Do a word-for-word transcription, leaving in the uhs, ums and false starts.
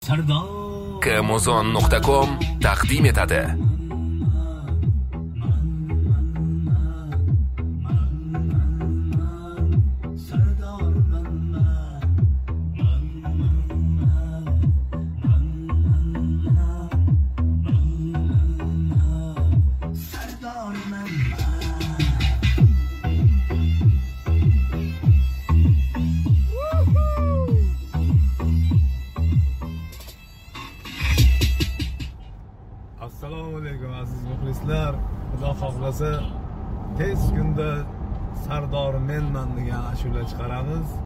kmozon nuqta com taqdim etadi. Assalomu alaykum aziz muxlislar. Xudo xohlasa tez kunda Sardor menman degan ashula chiqaramiz.